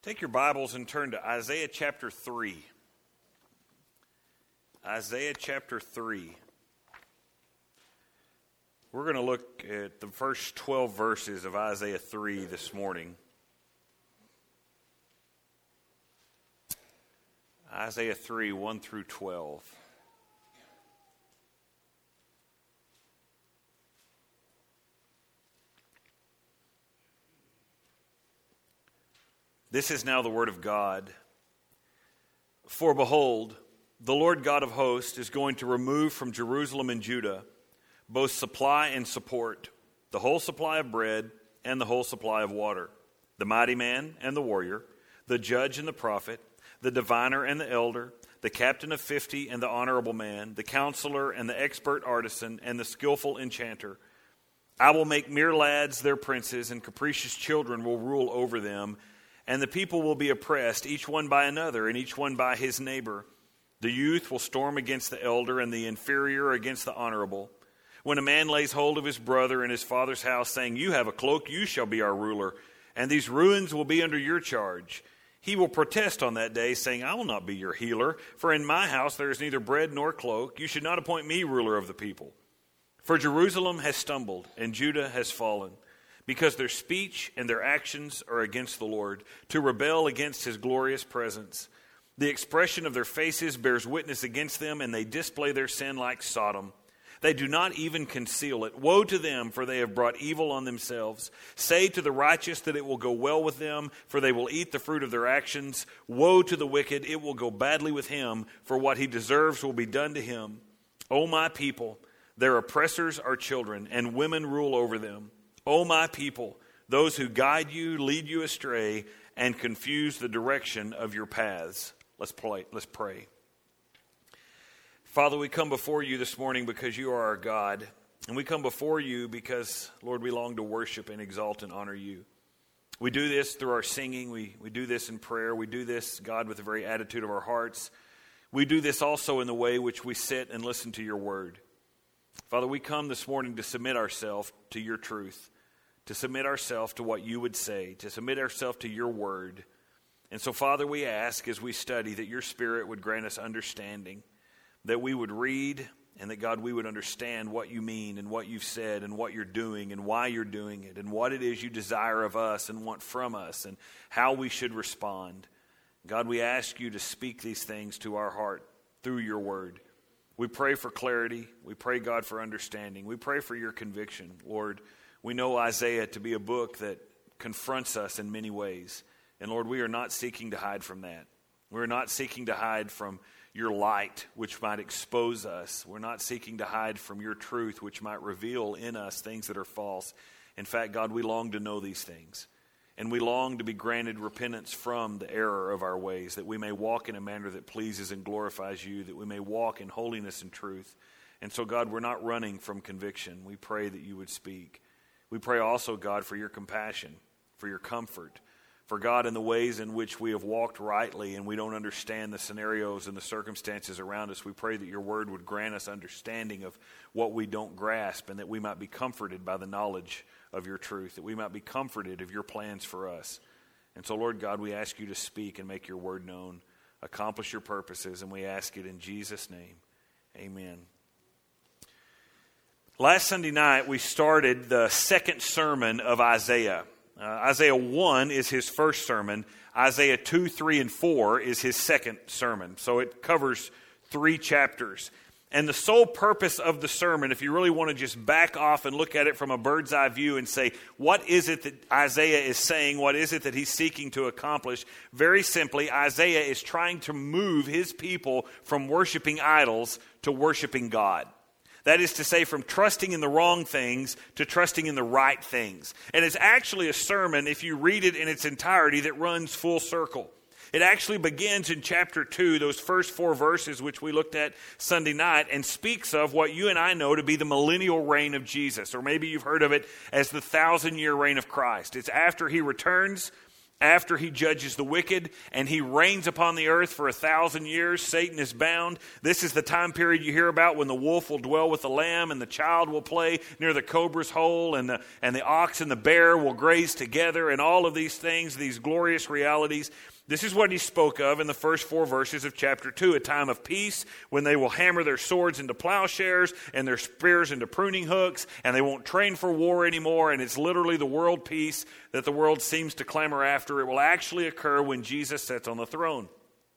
Take your Bibles and turn to Isaiah chapter 3. Isaiah chapter 3. We're going to look at the first 12 verses of Isaiah 3 this morning. Isaiah 3, 1 through 12. This is now the word of God. For behold, the Lord God of hosts is going to remove from Jerusalem and Judah both supply and support, the whole supply of bread and the whole supply of water, the mighty man and the warrior, the judge and the prophet, the diviner and the elder, the captain of 50 and the honorable man, the counselor and the expert artisan and the skillful enchanter. I will make mere lads their princes, and capricious children will rule over them. And the people will be oppressed, each one by another, and each one by his neighbor. The youth will storm against the elder, and the inferior against the honorable. When a man lays hold of his brother in his father's house, saying, "You have a cloak, you shall be our ruler, and these ruins will be under your charge," he will protest on that day, saying, "I will not be your healer, for in my house there is neither bread nor cloak. You should not appoint me ruler of the people." For Jerusalem has stumbled, and Judah has fallen, because their speech and their actions are against the Lord, to rebel against his glorious presence. The expression of their faces bears witness against them, and they display their sin like Sodom. They do not even conceal it. Woe to them, for they have brought evil on themselves. Say to the righteous that it will go well with them, for they will eat the fruit of their actions. Woe to the wicked, it will go badly with him, for what he deserves will be done to him. O my people, their oppressors are children, and women rule over them. O my people, those who guide you lead you astray and confuse the direction of your paths. Let's pray. Father, we come before you this morning because you are our God. And we come before you because, Lord, we long to worship and exalt and honor you. We do this through our singing. We do this in prayer. We do this, God, with the very attitude of our hearts. We do this also in the way which we sit and listen to your word. Father, we come this morning to submit ourselves to your truth, to submit ourselves to what you would say, to submit ourselves to your word. And so, Father, we ask as we study that your Spirit would grant us understanding, that we would read, and that, God, we would understand what you mean and what you've said and what you're doing and why you're doing it and what it is you desire of us and want from us and how we should respond. God, we ask you to speak these things to our heart through your word. We pray for clarity. We pray, God, for understanding. We pray for your conviction, Lord. We know Isaiah to be a book that confronts us in many ways. And Lord, we are not seeking to hide from that. We're not seeking to hide from your light, which might expose us. We're not seeking to hide from your truth, which might reveal in us things that are false. In fact, God, we long to know these things. And we long to be granted repentance from the error of our ways, that we may walk in a manner that pleases and glorifies you, that we may walk in holiness and truth. And so, God, we're not running from conviction. We pray that you would speak. We pray also, God, for your compassion, for your comfort, for, God, in the ways in which we have walked rightly and we don't understand the scenarios and the circumstances around us. We pray that your word would grant us understanding of what we don't grasp, and that we might be comforted by the knowledge of your truth, that we might be comforted of your plans for us. And so, Lord God, we ask you to speak and make your word known, accomplish your purposes, and we ask it in Jesus' name. Amen. Last Sunday night, we started the second sermon of Isaiah. Isaiah 1 is his first sermon. Isaiah 2, 3, and 4 is his second sermon. So it covers 3 chapters. And the sole purpose of the sermon, if you really want to just back off and look at it from a bird's eye view and say, what is it that Isaiah is saying? What is it that he's seeking to accomplish? Very simply, Isaiah is trying to move his people from worshiping idols to worshiping God. That is to say, from trusting in the wrong things to trusting in the right things. And it's actually a sermon, if you read it in its entirety, that runs full circle. It actually begins in chapter 2, those first 4 verses which we looked at Sunday night, and speaks of what you and I know to be the millennial reign of Jesus. Or maybe you've heard of it as the 1,000-year reign of Christ. It's after he returns after he judges the wicked and he reigns upon the earth for 1,000 years. Satan is bound. This is the time period you hear about when the wolf will dwell with the lamb and the child will play near the cobra's hole and the ox and the bear will graze together, and all of these things, these glorious realities. This is what he spoke of in the first 4 verses of chapter 2, a time of peace when they will hammer their swords into plowshares and their spears into pruning hooks, and they won't train for war anymore, and it's literally the world peace that the world seems to clamor after. It will actually occur when Jesus sits on the throne.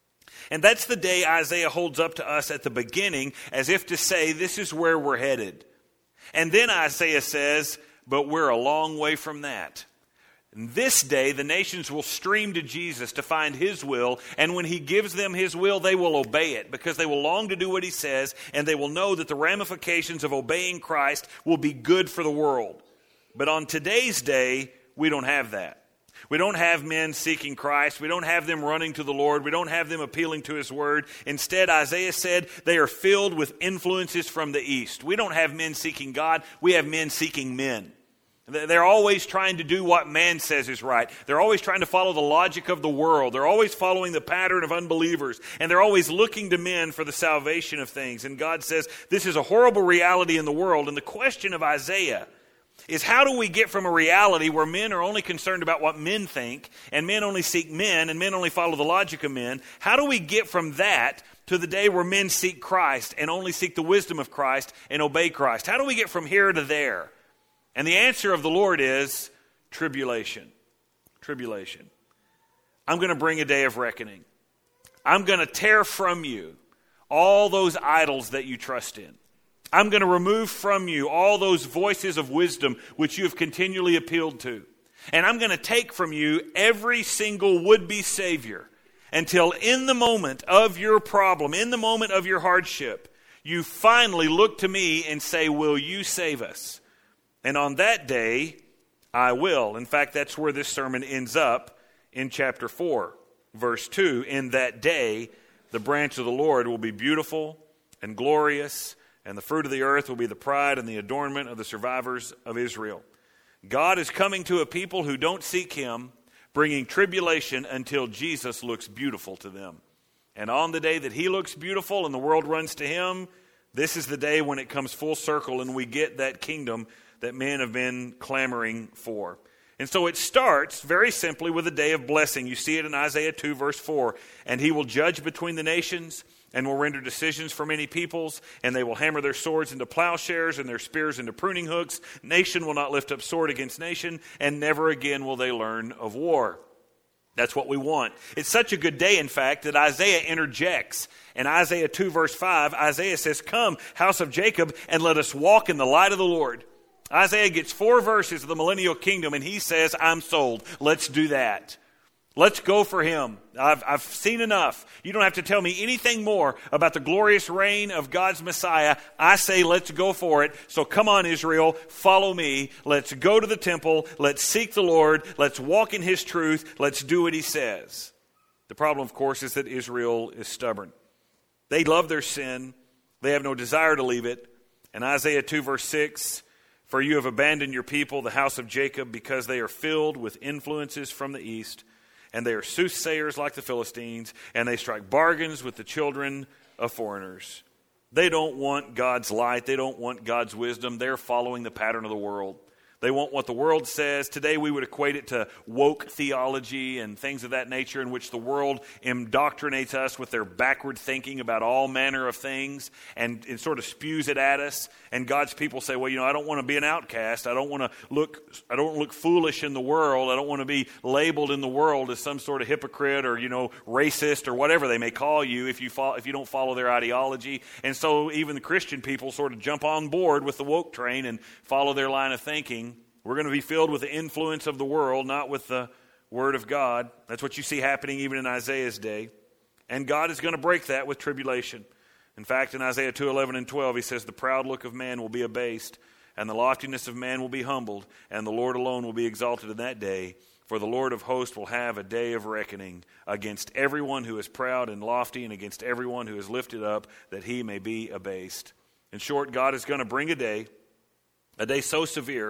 And that's the day Isaiah holds up to us at the beginning as if to say, this is where we're headed. And then Isaiah says, but we're a long way from that. And this day, the nations will stream to Jesus to find his will, and when he gives them his will, they will obey it because they will long to do what he says, and they will know that the ramifications of obeying Christ will be good for the world. But on today's day, we don't have that. We don't have men seeking Christ. We don't have them running to the Lord. We don't have them appealing to his word. Instead, Isaiah said they are filled with influences from the east. We don't have men seeking God. We have men seeking men. They're always trying to do what man says is right. They're always trying to follow the logic of the world. They're always following the pattern of unbelievers. And they're always looking to men for the salvation of things. And God says this is a horrible reality in the world. And the question of Isaiah is, how do we get from a reality where men are only concerned about what men think, and men only seek men, and men only follow the logic of men? How do we get from that to the day where men seek Christ and only seek the wisdom of Christ and obey Christ? How do we get from here to there? And the answer of the Lord is tribulation. Tribulation. I'm going to bring a day of reckoning. I'm going to tear from you all those idols that you trust in. I'm going to remove from you all those voices of wisdom which you have continually appealed to. And I'm going to take from you every single would-be Savior until in the moment of your problem, in the moment of your hardship, you finally look to me and say, will you save us? And on that day, I will. In fact, that's where this sermon ends up in chapter 4, verse 2. In that day, the branch of the Lord will be beautiful and glorious, and the fruit of the earth will be the pride and the adornment of the survivors of Israel. God is coming to a people who don't seek him, bringing tribulation until Jesus looks beautiful to them. And on the day that he looks beautiful and the world runs to him, this is the day when it comes full circle and we get that kingdom that men have been clamoring for. And so it starts very simply with a day of blessing. You see it in Isaiah 2, verse 4. And he will judge between the nations and will render decisions for many peoples, and they will hammer their swords into plowshares and their spears into pruning hooks. Nation will not lift up sword against nation, and never again will they learn of war. That's what we want. It's such a good day, in fact, that Isaiah interjects. In Isaiah 2, verse 5, Isaiah says, come, house of Jacob, and let us walk in the light of the Lord. Isaiah gets 4 verses of the millennial kingdom, and he says, I'm sold. Let's do that. Let's go for him. I've seen enough. You don't have to tell me anything more about the glorious reign of God's Messiah. I say let's go for it. So come on, Israel, follow me. Let's go to the temple. Let's seek the Lord. Let's walk in his truth. Let's do what he says. The problem, of course, is that Israel is stubborn. They love their sin. They have no desire to leave it. And Isaiah 2, verse 6, for you have abandoned your people, the house of Jacob, because they are filled with influences from the east. And they are soothsayers like the Philistines, and they strike bargains with the children of foreigners. They don't want God's light. They don't want God's wisdom. They're following the pattern of the world. They want what the world says. Today we would equate it to woke theology and things of that nature, in which the world indoctrinates us with their backward thinking about all manner of things, and it sort of spews it at us. And God's people say, well, I don't want to be an outcast. I don't want to look foolish in the world. I don't want to be labeled in the world as some sort of hypocrite or, racist or whatever they may call you if you don't follow their ideology. And so even the Christian people sort of jump on board with the woke train and follow their line of thinking. We're going to be filled with the influence of the world, not with the Word of God. That's what you see happening even in Isaiah's day. And God is going to break that with tribulation. In fact, in Isaiah 2:11 and 12, he says, the proud look of man will be abased, and the loftiness of man will be humbled, and the Lord alone will be exalted in that day. For the Lord of hosts will have a day of reckoning against everyone who is proud and lofty, and against everyone who is lifted up, that he may be abased. In short, God is going to bring a day so severe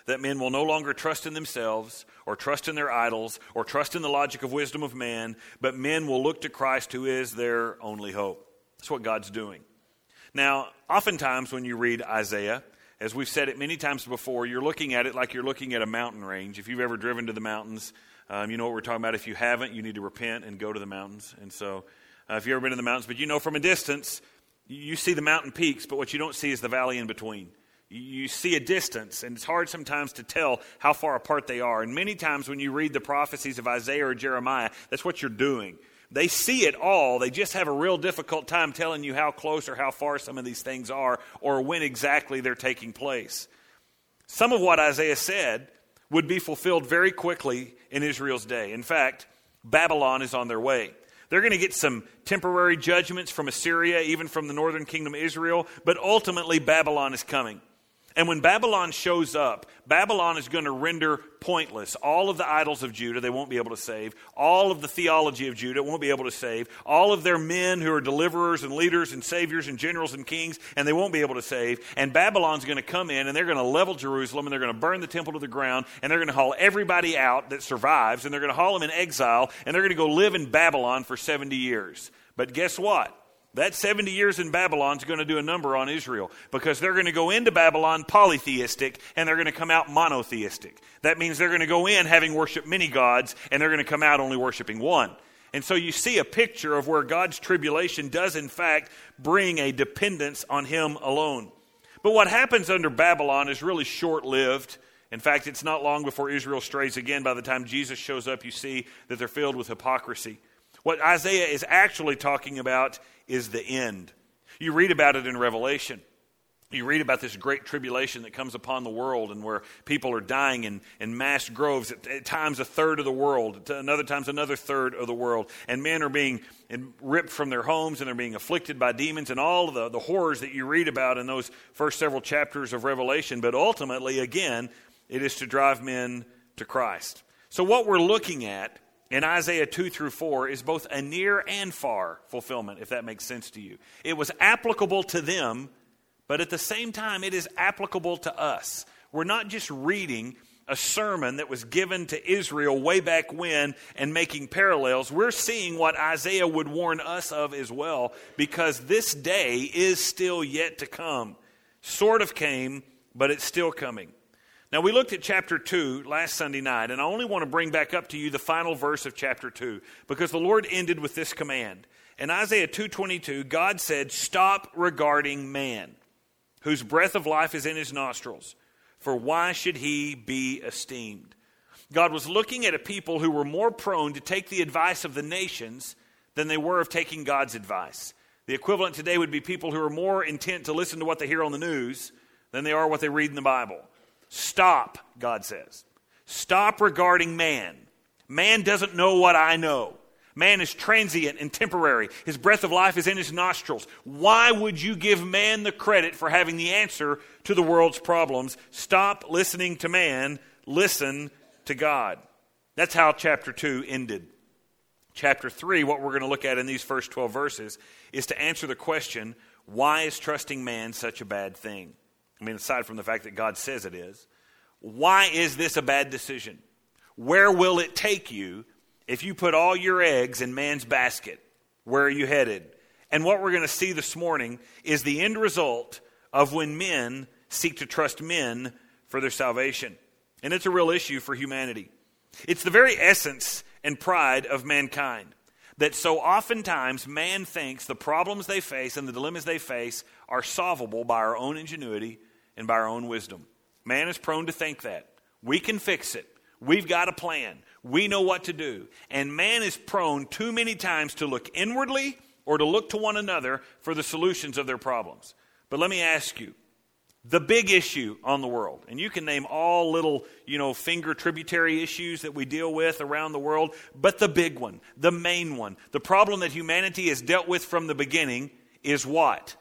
that men will no longer trust in themselves or trust in their idols or trust in the logic of wisdom of man, but men will look to Christ, who is their only hope. That's what God's doing. Now, oftentimes when you read Isaiah, as we've said it many times before, you're looking at it like you're looking at a mountain range. If you've ever driven to the mountains, you know what we're talking about. If you haven't, you need to repent and go to the mountains. And so if you've ever been to the mountains, but you know from a distance, you see the mountain peaks, but what you don't see is the valley in between. You see a distance, and it's hard sometimes to tell how far apart they are. And many times when you read the prophecies of Isaiah or Jeremiah, that's what you're doing. They see it all. They just have a real difficult time telling you how close or how far some of these things are or when exactly they're taking place. Some of what Isaiah said would be fulfilled very quickly in Israel's day. In fact, Babylon is on their way. They're going to get some temporary judgments from Assyria, even from the northern kingdom of Israel, but ultimately Babylon is coming. And when Babylon shows up, Babylon is going to render pointless all of the idols of Judah they won't be able to save, all of the theology of Judah won't be able to save, all of their men who are deliverers and leaders and saviors and generals and kings, and they won't be able to save. And Babylon's going to come in and they're going to level Jerusalem and they're going to burn the temple to the ground and they're going to haul everybody out that survives and they're going to haul them in exile and they're going to go live in Babylon for 70 years. But guess what? That 70 years in Babylon is going to do a number on Israel because they're going to go into Babylon polytheistic and they're going to come out monotheistic. That means they're going to go in having worshiped many gods and they're going to come out only worshiping one. And so you see a picture of where God's tribulation does in fact bring a dependence on Him alone. But what happens under Babylon is really short-lived. In fact, it's not long before Israel strays again. By the time Jesus shows up, you see that they're filled with hypocrisy. What Isaiah is actually talking about is the end. You read about it in Revelation. You read about this great tribulation that comes upon the world and where people are dying in mass groves, at times a third of the world, at other times another third of the world. And men are being ripped from their homes and they're being afflicted by demons and all of the horrors that you read about in those first several chapters of Revelation. But ultimately, again, it is to drive men to Christ. So what we're looking at in Isaiah 2 through 4 is both a near and far fulfillment, if that makes sense to you. It was applicable to them, but at the same time, it is applicable to us. We're not just reading a sermon that was given to Israel way back when and making parallels. We're seeing what Isaiah would warn us of as well, because this day is still yet to come. Sort of came, but it's still coming. Now, we looked at chapter 2 last Sunday night, and I only want to bring back up to you the final verse of chapter 2, because the Lord ended with this command. In Isaiah 2:22, God said, "Stop regarding man, whose breath of life is in his nostrils, for why should he be esteemed?" God was looking at a people who were more prone to take the advice of the nations than they were of taking God's advice. The equivalent today would be people who are more intent to listen to what they hear on the news than they are what they read in the Bible. Stop, God says. Stop regarding man. Man doesn't know what I know. Man is transient and temporary. His breath of life is in his nostrils. Why would you give man the credit for having the answer to the world's problems? Stop listening to man. Listen to God. That's how chapter 2 ended. Chapter 3, what we're going to look at in these first 12 verses, is to answer the question, why is trusting man such a bad thing? I mean, aside from the fact that God says it is. Why is this a bad decision? Where will it take you if you put all your eggs in man's basket? Where are you headed? And what we're going to see this morning is the end result of when men seek to trust men for their salvation. And it's a real issue for humanity. It's the very essence and pride of mankind, that so oftentimes man thinks the problems they face and the dilemmas they face are solvable by our own ingenuity and by our own wisdom. Man is prone to think that. We can fix it. We've got a plan. We know what to do. And man is prone too many times to look inwardly or to look to one another for the solutions of their problems. But let me ask you, the big issue on the world, and you can name all little, finger tributary issues that we deal with around the world, but the big one, the main one, the problem that humanity has dealt with from the beginning is what?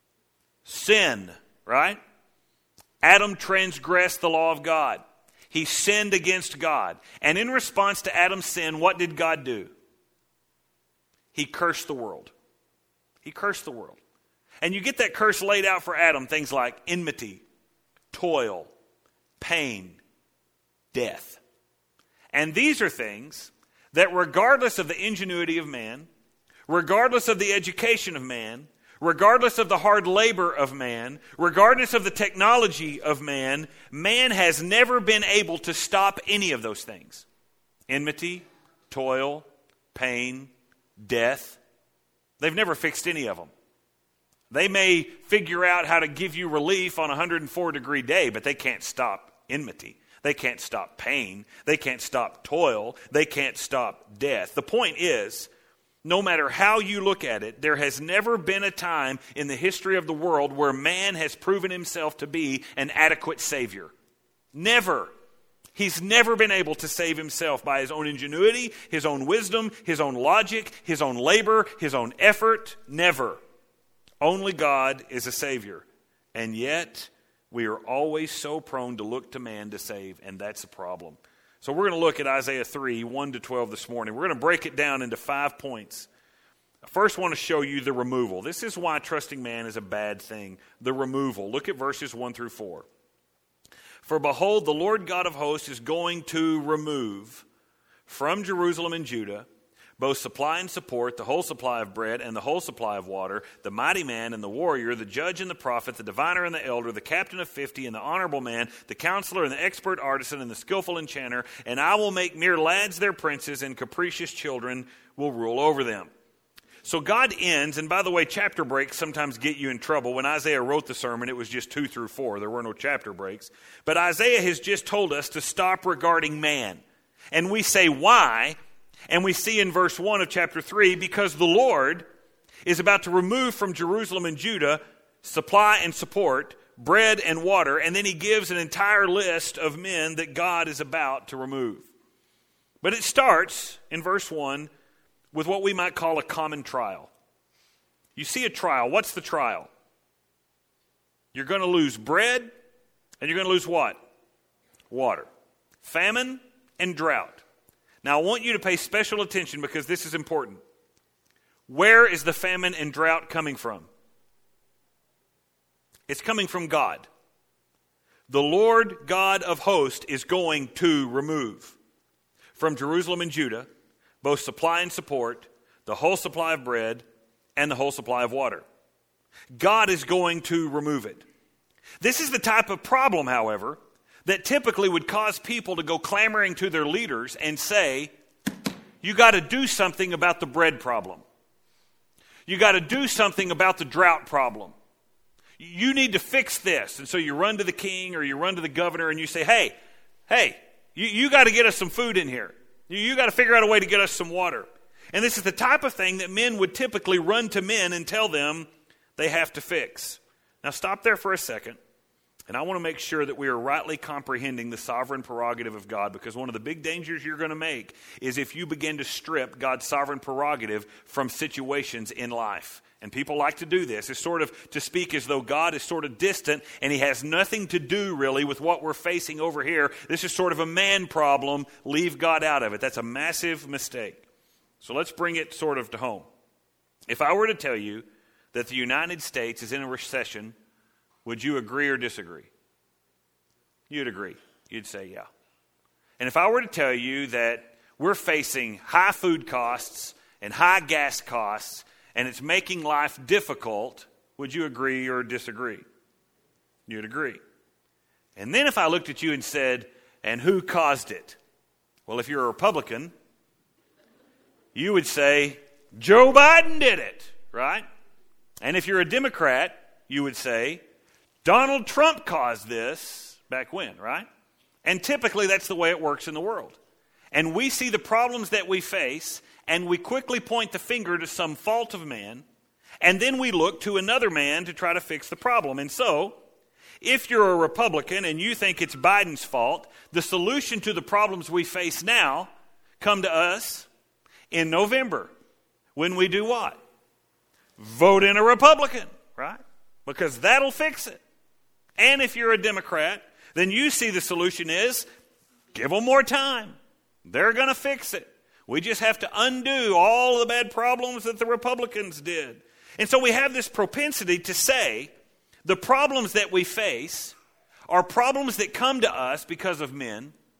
Sin, right? Adam transgressed the law of God. He sinned against God. And in response to Adam's sin, what did God do? He cursed the world. He cursed the world. And you get that curse laid out for Adam, things like enmity, toil, pain, death. And these are things that regardless of the ingenuity of man, regardless of the education of man, regardless of the hard labor of man, regardless of the technology of man, man has never been able to stop any of those things. Enmity, toil, pain, death. They've never fixed any of them. They may figure out how to give you relief on a 104-degree day, but they can't stop enmity. They can't stop pain. They can't stop toil. They can't stop death. The point is, no matter how you look at it, there has never been a time in the history of the world where man has proven himself to be an adequate savior. Never. He's never been able to save himself by his own ingenuity, his own wisdom, his own logic, his own labor, his own effort. Never. Only God is a savior. And yet, we are always so prone to look to man to save, and that's a problem. So we're going to look at Isaiah 3, 1-12 this morning. We're going to break it down into 5 points. I first want to show you the removal. This is why trusting man is a bad thing. The removal. Look at verses 1-4. For behold, the Lord God of hosts is going to remove from Jerusalem and Judah both supply and support, the whole supply of bread and the whole supply of water, the mighty man and the warrior, the judge and the prophet, the diviner and the elder, the captain of 50 and the honorable man, the counselor and the expert artisan and the skillful enchanter, and I will make mere lads their princes, and capricious children will rule over them. So God ends, and by the way, chapter breaks sometimes get you in trouble. When Isaiah wrote the sermon, it was just 2-4. There were no chapter breaks. But Isaiah has just told us to stop regarding man. And we say, why? And we see in verse 1 of chapter 3, because the Lord is about to remove from Jerusalem and Judah supply and support, bread and water, and then he gives an entire list of men that God is about to remove. But it starts in verse 1 with what we might call a common trial. You see a trial. What's the trial? You're going to lose bread, and you're going to lose what? Water. Famine and drought. Now, I want you to pay special attention because this is important. Where is the famine and drought coming from? It's coming from God. The Lord God of hosts is going to remove from Jerusalem and Judah both supply and support, the whole supply of bread, and the whole supply of water. God is going to remove it. This is the type of problem, however, that typically would cause people to go clamoring to their leaders and say, you got to do something about the bread problem. You got to do something about the drought problem. You need to fix this. And so you run to the king or you run to the governor and you say, hey, you got to get us some food in here. You got to figure out a way to get us some water. And this is the type of thing that men would typically run to men and tell them they have to fix. Now stop there for a second. And I want to make sure that we are rightly comprehending the sovereign prerogative of God, because one of the big dangers you're going to make is if you begin to strip God's sovereign prerogative from situations in life. And people like to do this. It's sort of to speak as though God is sort of distant and he has nothing to do really with what we're facing over here. This is sort of a man problem. Leave God out of it. That's a massive mistake. So let's bring it sort of to home. If I were to tell you that the United States is in a recession, would you agree or disagree? You'd agree. You'd say, yeah. And if I were to tell you that we're facing high food costs and high gas costs, and it's making life difficult, would you agree or disagree? You'd agree. And then if I looked at you and said, and who caused it? Well, if you're a Republican, you would say, Joe Biden did it, right? And if you're a Democrat, you would say, Donald Trump caused this back when, right? And typically that's the way it works in the world. And we see the problems that we face, and we quickly point the finger to some fault of man, and then we look to another man to try to fix the problem. And so, if you're a Republican and you think it's Biden's fault, the solution to the problems we face now come to us in November. When we do what? Vote in a Republican, right? Because that'll fix it. And if you're a Democrat, then you see the solution is give them more time. They're going to fix it. We just have to undo all the bad problems that the Republicans did. And so we have this propensity to say the problems that we face are problems that come to us because of men,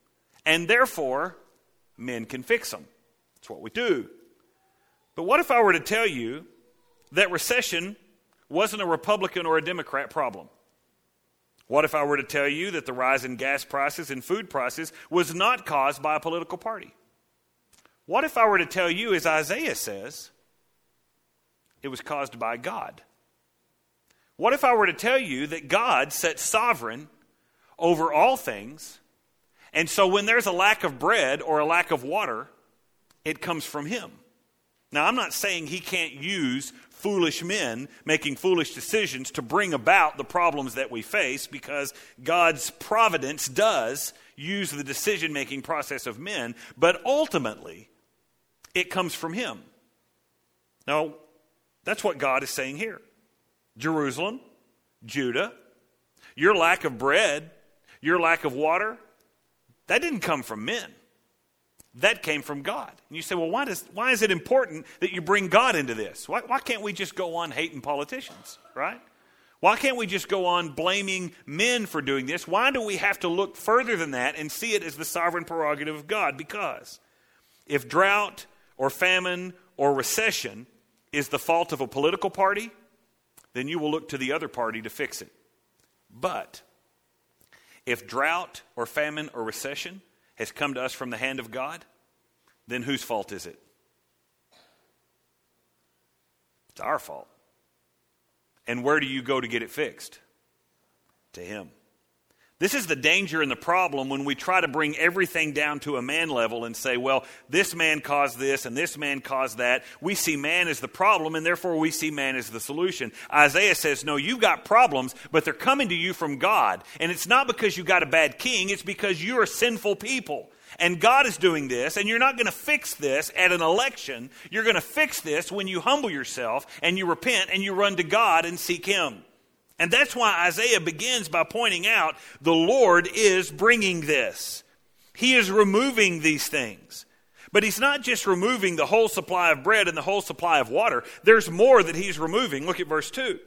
and therefore men can fix them. That's what we do. But what if I were to tell you that recession wasn't a Republican or a Democrat problem? What if I were to tell you that the rise in gas prices and food prices was not caused by a political party? What if I were to tell you, as Isaiah says, it was caused by God? What if I were to tell you that God sits sovereign over all things, and so when there's a lack of bread or a lack of water, it comes from him? Now, I'm not saying he can't use foolish men making foolish decisions to bring about the problems that we face, because God's providence does use the decision-making process of men, but ultimately, it comes from him. Now, that's what God is saying here. Jerusalem, Judah, your lack of bread, your lack of water, that didn't come from men. That came from God. And you say, well, why is it important that you bring God into this? Why can't we just go on hating politicians, right? Why can't we just go on blaming men for doing this? Why do we have to look further than that and see it as the sovereign prerogative of God? Because if drought or famine or recession is the fault of a political party, then you will look to the other party to fix it. But if drought or famine or recession has come to us from the hand of God, then whose fault is it? It's our fault. And where do you go to get it fixed? To him. This is the danger and the problem when we try to bring everything down to a man level and say, well, this man caused this and this man caused that. We see man as the problem, and therefore we see man as the solution. Isaiah says, no, you've got problems, but they're coming to you from God. And it's not because you got a bad king, it's because you're a sinful people. And God is doing this, and you're not going to fix this at an election. You're going to fix this when you humble yourself and you repent and you run to God and seek him. And that's why Isaiah begins by pointing out the Lord is bringing this. He is removing these things. But he's not just removing the whole supply of bread and the whole supply of water. There's more that he's removing. Look at verse 2.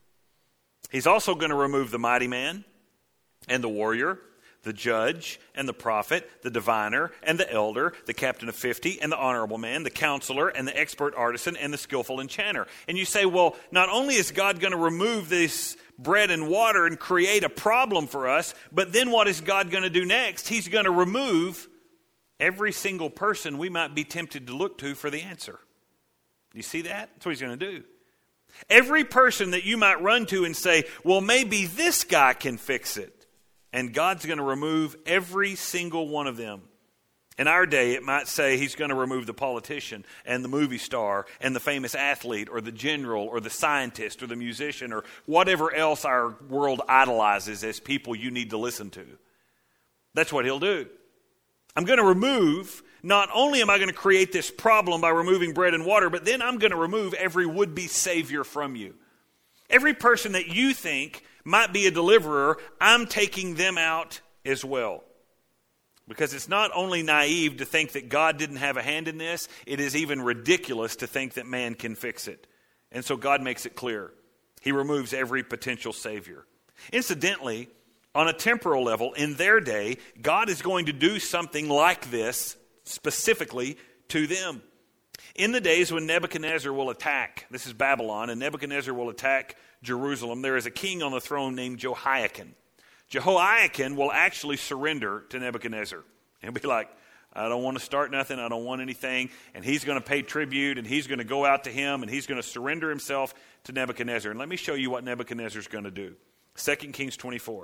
He's also going to remove the mighty man and the warrior, the judge and the prophet, the diviner and the elder, the captain of 50 and the honorable man, the counselor and the expert artisan and the skillful enchanter. And you say, well, not only is God going to remove this bread and water and create a problem for us, but then what is God going to do next? He's going to remove every single person we might be tempted to look to for the answer. Do you see that? That's what he's going to do. Every person that you might run to and say, well, maybe this guy can fix it. And God's going to remove every single one of them. In our day, it might say he's going to remove the politician and the movie star and the famous athlete or the general or the scientist or the musician or whatever else our world idolizes as people you need to listen to. That's what he'll do. I'm going to remove, not only am I going to create this problem by removing bread and water, but then I'm going to remove every would-be savior from you. Every person that you think might be a deliverer, I'm taking them out as well. Because it's not only naive to think that God didn't have a hand in this, it is even ridiculous to think that man can fix it. And so God makes it clear. He removes every potential savior. Incidentally, on a temporal level, in their day, God is going to do something like this specifically to them. In the days when Nebuchadnezzar will attack, this is Babylon, and Nebuchadnezzar will attack Jerusalem, there is a king on the throne named Jehoiakim. Jehoiakim will actually surrender to Nebuchadnezzar. He'll be like, I don't want to start nothing, I don't want anything, and he's going to pay tribute, and he's going to go out to him, and he's going to surrender himself to Nebuchadnezzar. And let me show you what Nebuchadnezzar's going to do. 2 Kings 24.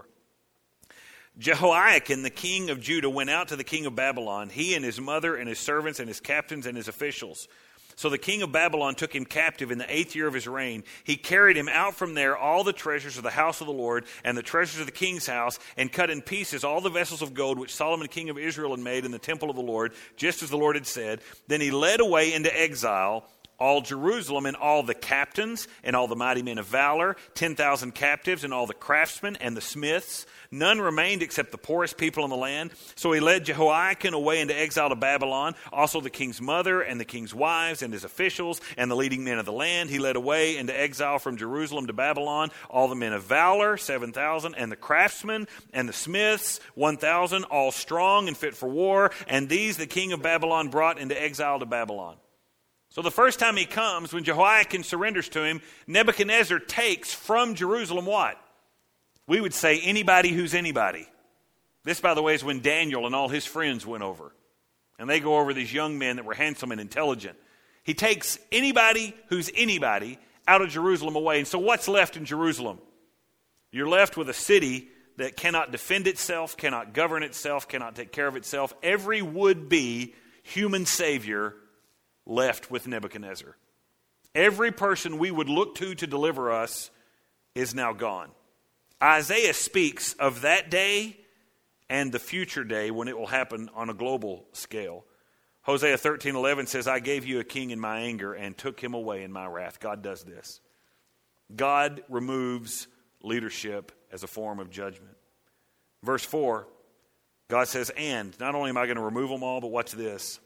Jehoiakim, the king of Judah, went out to the king of Babylon, he and his mother and his servants and his captains and his officials. So the king of Babylon took him captive in the 8th year of his reign. He carried him out from there all the treasures of the house of the Lord and the treasures of the king's house, and cut in pieces all the vessels of gold which Solomon king of Israel had made in the temple of the Lord, just as the Lord had said. Then he led away into exile all Jerusalem, and all the captains, and all the mighty men of valor, 10,000 captives, and all the craftsmen and the smiths. None remained except the poorest people in the land. So he led Jehoiakim away into exile to Babylon, also the king's mother, and the king's wives, and his officials, and the leading men of the land. He led away into exile from Jerusalem to Babylon all the men of valor, 7,000, and the craftsmen, and the smiths, 1,000, all strong and fit for war. And these the king of Babylon brought into exile to Babylon. So the first time he comes, when Jehoiakim surrenders to him, Nebuchadnezzar takes from Jerusalem what? We would say anybody who's anybody. This, by the way, is when Daniel and all his friends went over. And they go over these young men that were handsome and intelligent. He takes anybody who's anybody out of Jerusalem away. And so what's left in Jerusalem? You're left with a city that cannot defend itself, cannot govern itself, cannot take care of itself. Every would-be human savior left with Nebuchadnezzar. Every person we would look to deliver us is now gone. Isaiah speaks of that day and the future day when it will happen on a global scale. Hosea 13:11 says, I gave you a king in my anger and took him away in my wrath. God does this. God removes leadership as a form of judgment. Verse 4, God says, and not only am I going to remove them all, but watch this.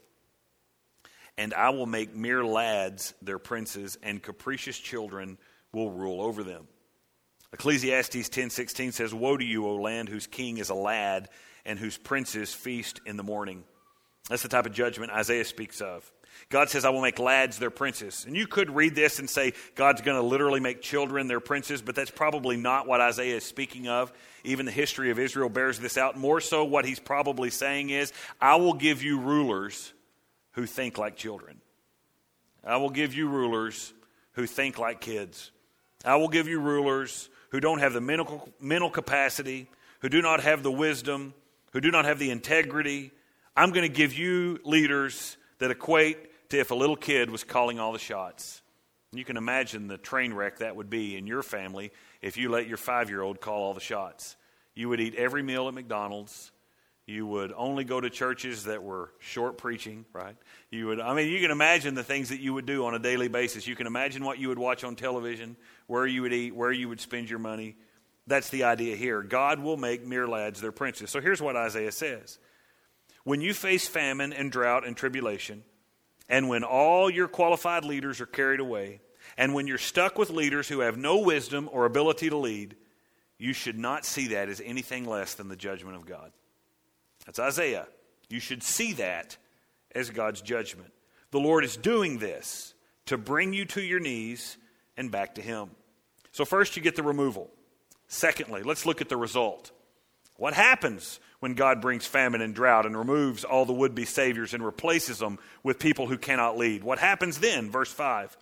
And I will make mere lads their princes, and capricious children will rule over them. Ecclesiastes 10:16 says, woe to you, O land, whose king is a lad, and whose princes feast in the morning. That's the type of judgment Isaiah speaks of. God says, I will make lads their princes. And you could read this and say, God's going to literally make children their princes, but that's probably not what Isaiah is speaking of. Even the history of Israel bears this out. More so, what he's probably saying is, I will give you rulers who think like children. I will give you rulers who think like kids. I will give you rulers who don't have the mental capacity, who do not have the wisdom, who do not have the integrity. I'm going to give you leaders that equate to if a little kid was calling all the shots. You can imagine the train wreck that would be in your family if you let your 5-year-old call all the shots. You would eat every meal at McDonald's. You would only go to churches that were short preaching, right? You can imagine the things that you would do on a daily basis. You can imagine what you would watch on television, where you would eat, where you would spend your money. That's the idea here. God will make mere lads their princes. So here's what Isaiah says. When you face famine and drought and tribulation, and when all your qualified leaders are carried away, and when you're stuck with leaders who have no wisdom or ability to lead, you should not see that as anything less than the judgment of God. That's Isaiah. You should see that as God's judgment. The Lord is doing this to bring you to your knees and back to Him. So first you get the removal. Secondly, let's look at the result. What happens when God brings famine and drought and removes all the would-be saviors and replaces them with people who cannot lead? What happens then? Verse 5.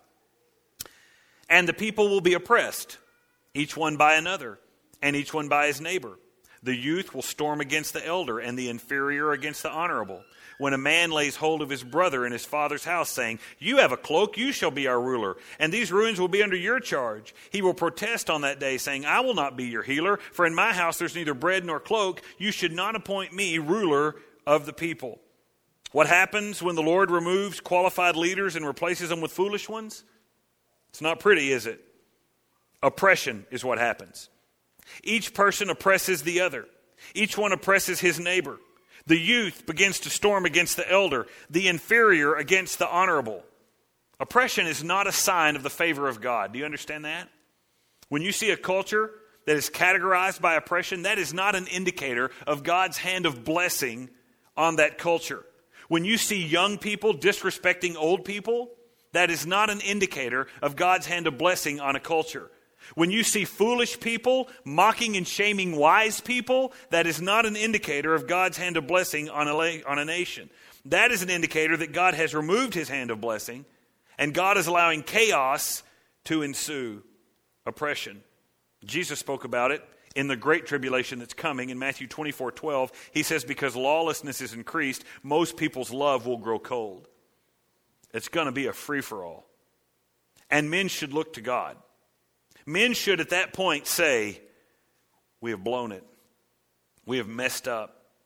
And the people will be oppressed, each one by another, and each one by his neighbor. The youth will storm against the elder, and the inferior against the honorable. When a man lays hold of his brother in his father's house, saying, you have a cloak, you shall be our ruler, and these ruins will be under your charge. He will protest on that day, saying, I will not be your healer, for in my house there's neither bread nor cloak. You should not appoint me ruler of the people. What happens when the Lord removes qualified leaders and replaces them with foolish ones? It's not pretty, is it? Oppression is what happens. Each person oppresses the other. Each one oppresses his neighbor. The youth begins to storm against the elder, the inferior against the honorable. Oppression is not a sign of the favor of God. Do you understand that? When you see a culture that is categorized by oppression, that is not an indicator of God's hand of blessing on that culture. When you see young people disrespecting old people, that is not an indicator of God's hand of blessing on a culture. When you see foolish people mocking and shaming wise people, that is not an indicator of God's hand of blessing on a nation. That is an indicator that God has removed His hand of blessing, and God is allowing chaos to ensue, oppression. Jesus spoke about it in the great tribulation that's coming in Matthew 24:12. He says, because lawlessness is increased, most people's love will grow cold. It's going to be a free-for-all. And men should look to God. Men should at that point say, we have blown it. We have messed up.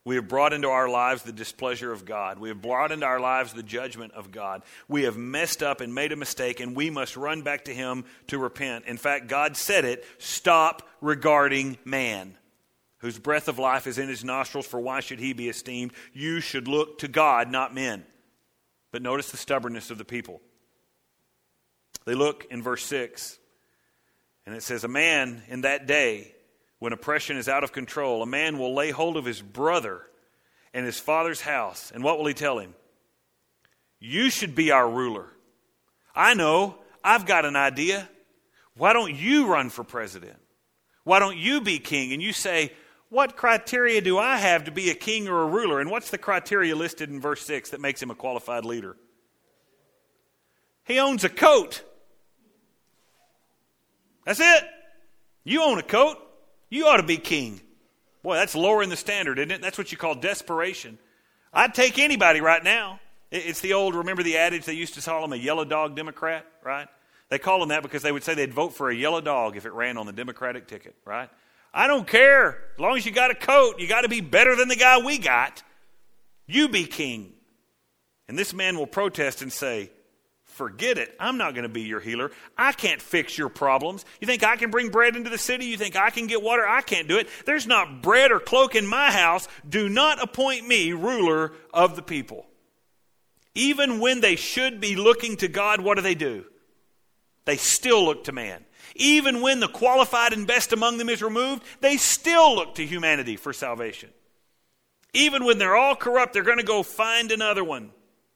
We have brought into our lives the displeasure of God. We have brought into our lives the judgment of God. We have messed up and made a mistake, and we must run back to Him to repent. In fact, God said it, stop regarding man, whose breath of life is in his nostrils, for why should he be esteemed? You should look to God, not men. But notice the stubbornness of the people. They look in verse 6, and it says, a man in that day, when oppression is out of control, a man will lay hold of his brother and his father's house. And what will he tell him? You should be our ruler. I know, I've got an idea. Why don't you run for president? Why don't you be king? And you say, what criteria do I have to be a king or a ruler? And what's the criteria listed in verse 6 that makes him a qualified leader? He owns a coat. That's it. You own a coat. You ought to be king. Boy, that's lowering the standard, isn't it? That's what you call desperation. I'd take anybody right now. It's the old, remember the adage they used to call him a yellow dog Democrat, right? They call him that because they would say they'd vote for a yellow dog if it ran on the Democratic ticket, right? I don't care. As long as you got a coat, you got to be better than the guy we got. You be king. And this man will protest and say, forget it. I'm not going to be your healer. I can't fix your problems. You think I can bring bread into the city? You think I can get water? I can't do it. There's not bread or cloak in my house. Do not appoint me ruler of the people. Even when they should be looking to God, what do? They still look to man. Even when the qualified and best among them is removed, they still look to humanity for salvation. Even when they're all corrupt, they're going to go find another one.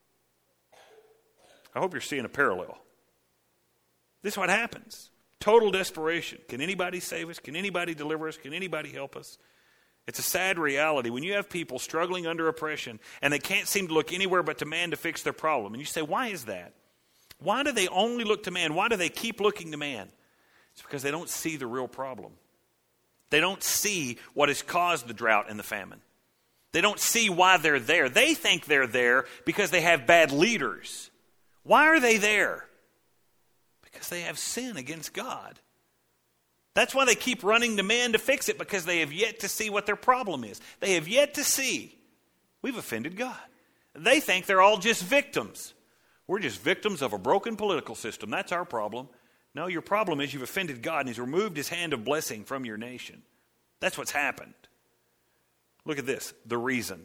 I hope you're seeing a parallel. This is what happens. Total desperation. Can anybody save us? Can anybody deliver us? Can anybody help us? It's a sad reality. When you have people struggling under oppression and they can't seem to look anywhere but to man to fix their problem. And you say, why is that? Why do they only look to man? Why do they keep looking to man? It's because they don't see the real problem. They don't see what has caused the drought and the famine. They don't see why they're there. They think they're there because they have bad leaders. Why are they there? Because they have sin against God. That's why they keep running to man to fix it, because they have yet to see what their problem is. They have yet to see we've offended God. They think they're all just victims. We're just victims of a broken political system. That's our problem. No, your problem is you've offended God and He's removed His hand of blessing from your nation. That's what's happened. Look at this, the reason.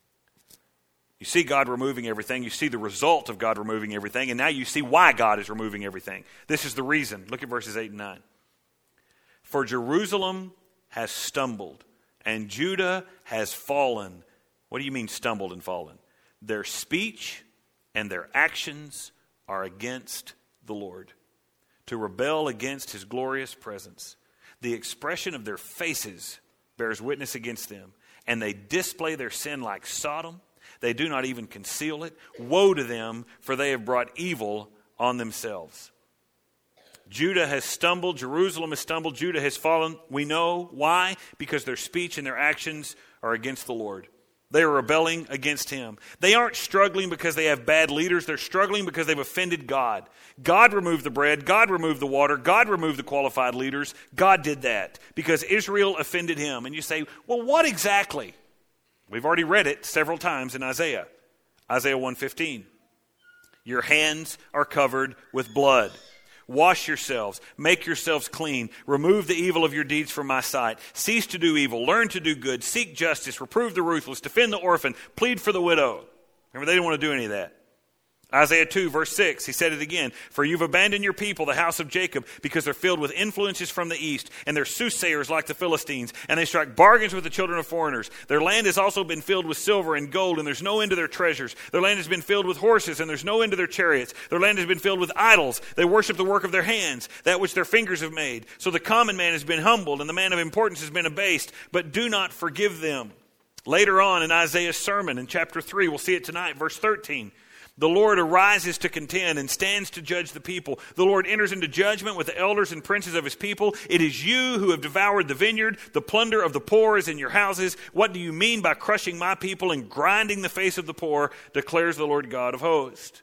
You see God removing everything. You see the result of God removing everything. And now you see why God is removing everything. This is the reason. Look at verses 8 and 9. For Jerusalem has stumbled and Judah has fallen. What do you mean stumbled and fallen? Their speech and their actions are against the Lord, to rebel against His glorious presence. The expression of their faces bears witness against them, and they display their sin like Sodom. They do not even conceal it. Woe to them, for they have brought evil on themselves. Judah has stumbled. Jerusalem has stumbled. Judah has fallen. We know why. Because their speech and their actions are against the Lord. They are rebelling against Him. They aren't struggling because they have bad leaders. They're struggling because they've offended God. God removed the bread. God removed the water. God removed the qualified leaders. God did that because Israel offended Him. And you say, well, what exactly? We've already read it several times in Isaiah. Isaiah 1:15. Your hands are covered with blood. Wash yourselves, make yourselves clean, remove the evil of your deeds from my sight. Cease to do evil, learn to do good, seek justice, reprove the ruthless, defend the orphan, plead for the widow. Remember, they didn't want to do any of that. Isaiah 2, verse 6, he said it again. For you've abandoned your people, the house of Jacob, because they're filled with influences from the east, and they're soothsayers like the Philistines, and they strike bargains with the children of foreigners. Their land has also been filled with silver and gold, and there's no end to their treasures. Their land has been filled with horses, and there's no end to their chariots. Their land has been filled with idols. They worship the work of their hands, that which their fingers have made. So the common man has been humbled, and the man of importance has been abased, but do not forgive them. Later on in Isaiah's sermon, in chapter 3, we'll see it tonight, verse 13. The Lord arises to contend and stands to judge the people. The Lord enters into judgment with the elders and princes of His people. It is you who have devoured the vineyard. The plunder of the poor is in your houses. What do you mean by crushing my people and grinding the face of the poor, declares the Lord God of hosts.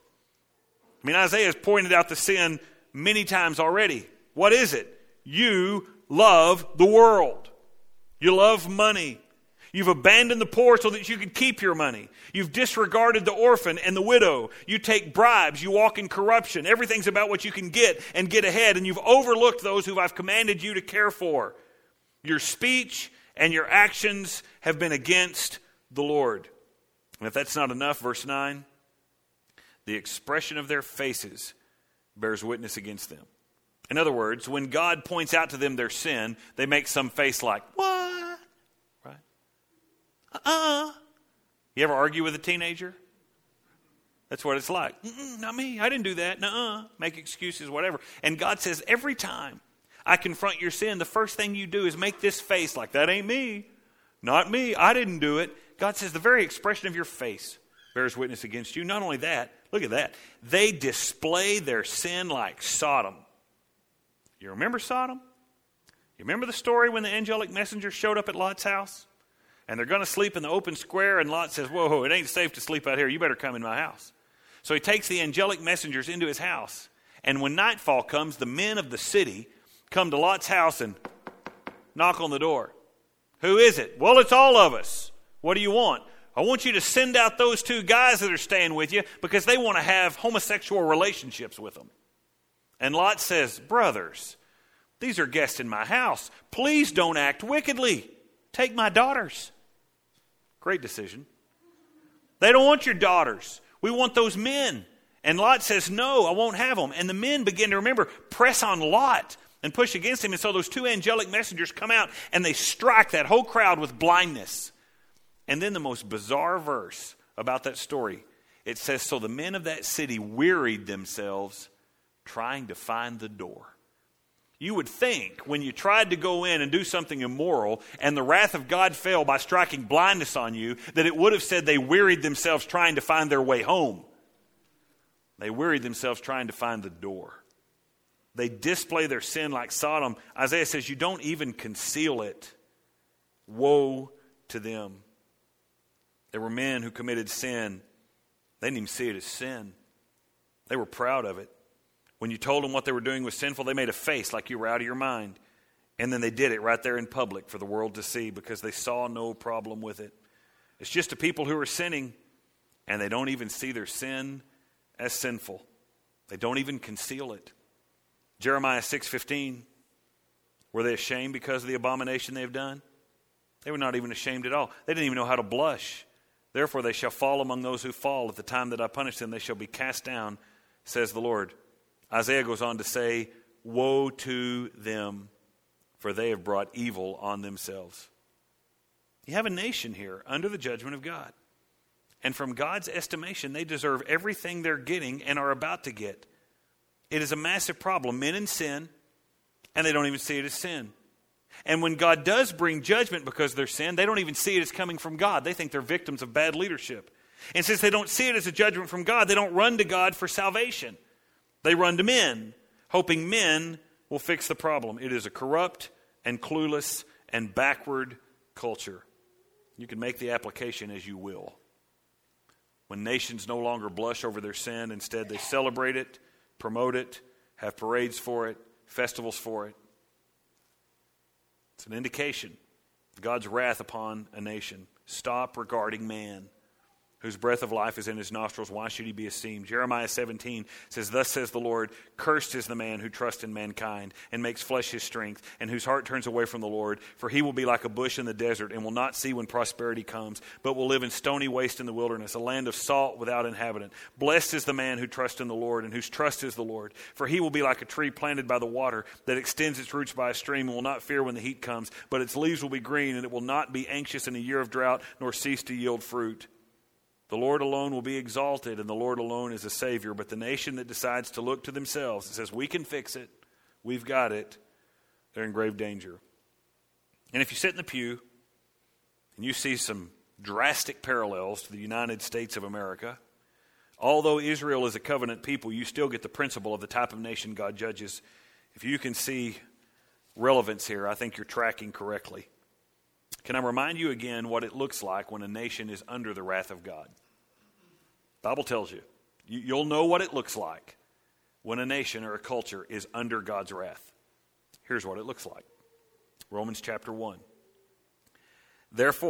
I mean, Isaiah has pointed out the sin many times already. What is it? You love the world. You love money. You've abandoned the poor so that you could keep your money. You've disregarded the orphan and the widow. You take bribes. You walk in corruption. Everything's about what you can get and get ahead, and you've overlooked those who I've commanded you to care for. Your speech and your actions have been against the Lord. And if that's not enough, verse 9, the expression of their faces bears witness against them. In other words, when God points out to them their sin, they make some face like, what? Right? You ever argue with a teenager? That's what it's like. Not me. I didn't do that. Nuh-uh. Make excuses, whatever. And God says, every time I confront your sin, the first thing you do is make this face like, that ain't me. Not me. I didn't do it. God says the very expression of your face bears witness against you. Not only that, look at that. They display their sin like Sodom. You remember Sodom? You remember the story when the angelic messengers showed up at Lot's house? And they're going to sleep in the open square, and Lot says, whoa, it ain't safe to sleep out here. You better come in my house. So he takes the angelic messengers into his house. And when nightfall comes, the men of the city come to Lot's house and knock on the door. Who is it? Well, it's all of us. What do you want? I want you to send out those 2 guys that are staying with you because they want to have homosexual relationships with them. And Lot says, brothers, these are guests in my house. Please don't act wickedly. Take my daughters. Great decision. They don't want your daughters. We want those men. And Lot says, no, I won't have them. And the men begin to, remember, press on Lot and push against him. And so those 2 angelic messengers come out and they strike that whole crowd with blindness. And then the most bizarre verse about that story, it says, so the men of that city wearied themselves trying to find the door. You would think when you tried to go in and do something immoral and the wrath of God fell by striking blindness on you, that it would have said they wearied themselves trying to find their way home. They wearied themselves trying to find the door. They display their sin like Sodom. Isaiah says, you don't even conceal it. Woe to them. There were men who committed sin. They didn't even see it as sin. They were proud of it. When you told them what they were doing was sinful, they made a face like you were out of your mind. And then they did it right there in public for the world to see because they saw no problem with it. It's just a people who are sinning, and they don't even see their sin as sinful. They don't even conceal it. Jeremiah 6:15, were they ashamed because of the abomination they have done? They were not even ashamed at all. They didn't even know how to blush. Therefore they shall fall among those who fall. At the time that I punish them, they shall be cast down, says the Lord. Isaiah goes on to say, woe to them, for they have brought evil on themselves. You have a nation here under the judgment of God. And from God's estimation, they deserve everything they're getting and are about to get. It is a massive problem. Men in sin, and they don't even see it as sin. And when God does bring judgment because of their sin, they don't even see it as coming from God. They think they're victims of bad leadership. And since they don't see it as a judgment from God, they don't run to God for salvation. They run to men, hoping men will fix the problem. It is a corrupt and clueless and backward culture. You can make the application as you will. When nations no longer blush over their sin, instead they celebrate it, promote it, have parades for it, festivals for it. It's an indication of God's wrath upon a nation. Stop regarding man, whose breath of life is in his nostrils. Why should he be esteemed? Jeremiah 17 says, thus says the Lord, cursed is the man who trusts in mankind and makes flesh his strength, and whose heart turns away from the Lord. For he will be like a bush in the desert and will not see when prosperity comes, but will live in stony waste in the wilderness, a land of salt without inhabitant. Blessed is the man who trusts in the Lord and whose trust is the Lord. For he will be like a tree planted by the water that extends its roots by a stream and will not fear when the heat comes, but its leaves will be green, and it will not be anxious in a year of drought nor cease to yield fruit. The Lord alone will be exalted, and the Lord alone is a Savior. But the nation that decides to look to themselves and says, we can fix it, we've got it, they're in grave danger. And if you sit in the pew and you see some drastic parallels to the United States of America, although Israel is a covenant people, you still get the principle of the type of nation God judges. If you can see relevance here, I think you're tracking correctly. Can I remind you again what it looks like when a nation is under the wrath of God? The Bible tells you. You'll know what it looks like when a nation or a culture is under God's wrath. Here's what it looks like. Romans chapter 1. Therefore,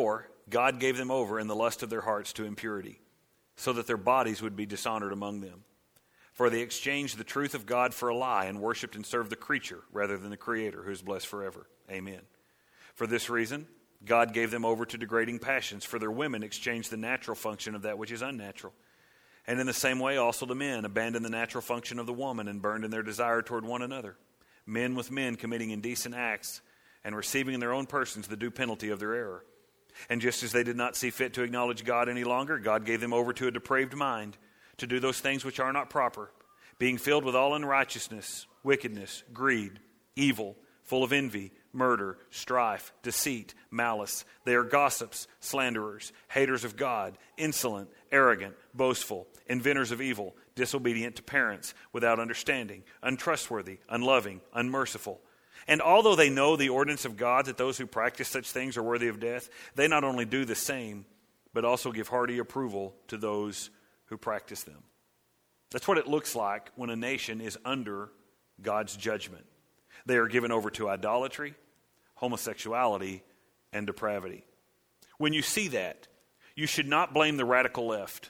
God gave them over in the lust of their hearts to impurity, so that their bodies would be dishonored among them. For they exchanged the truth of God for a lie and worshipped and served the creature rather than the Creator, who is blessed forever. Amen. For this reason, God gave them over to degrading passions, for their women exchanged the natural function of that which is unnatural. And in the same way also the men abandoned the natural function of the woman and burned in their desire toward one another, men with men committing indecent acts and receiving in their own persons the due penalty of their error. And just as they did not see fit to acknowledge God any longer, God gave them over to a depraved mind, to do those things which are not proper, being filled with all unrighteousness, wickedness, greed, evil, full of envy, murder, strife, deceit, malice. They are gossips, slanderers, haters of God, insolent, arrogant, boastful, inventors of evil, disobedient to parents, without understanding, untrustworthy, unloving, unmerciful. And although they know the ordinance of God that those who practice such things are worthy of death, they not only do the same, but also give hearty approval to those who practice them. That's what it looks like when a nation is under God's judgment. They are given over to idolatry, homosexuality, and depravity. When you see that, you should not blame the radical left,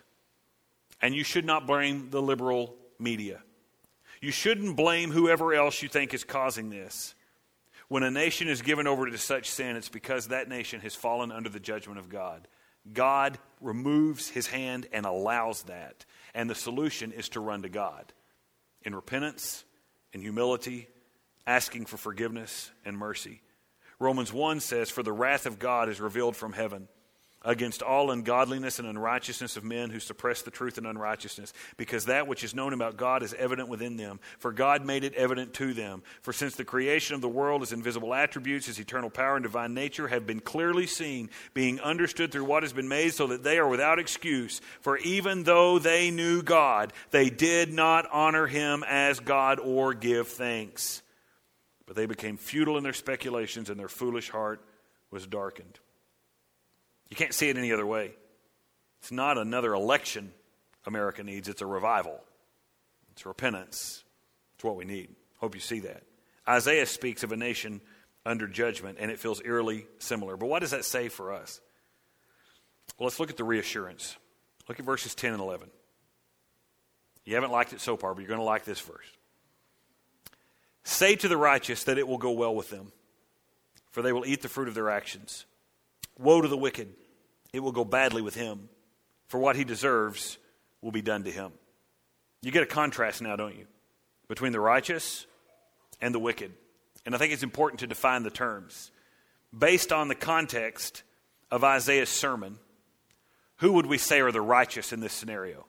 and you should not blame the liberal media. You shouldn't blame whoever else you think is causing this. When a nation is given over to such sin, it's because that nation has fallen under the judgment of God. God removes his hand and allows that. And the solution is to run to God in repentance, in humility, asking for forgiveness and mercy. Romans 1 says, "For the wrath of God is revealed from heaven against all ungodliness and unrighteousness of men who suppress the truth in unrighteousness, because that which is known about God is evident within them, for God made it evident to them. For since the creation of the world, his invisible attributes, his eternal power and divine nature have been clearly seen, being understood through what has been made, so that they are without excuse. For even though they knew God, they did not honor him as God or give thanks. But they became futile in their speculations, and their foolish heart was darkened." You can't see it any other way. It's not another election America needs. It's a revival. It's repentance. It's what we need. Hope you see that. Isaiah speaks of a nation under judgment, and it feels eerily similar. But what does that say for us? Well, let's look at the reassurance. Look at verses 10 and 11. You haven't liked it so far, but you're going to like this verse. "Say to the righteous that it will go well with them, for they will eat the fruit of their actions. Woe to the wicked, it will go badly with him, for what he deserves will be done to him." You get a contrast now, don't you, between the righteous and the wicked. And I think it's important to define the terms. Based on the context of Isaiah's sermon, who would we say are the righteous in this scenario?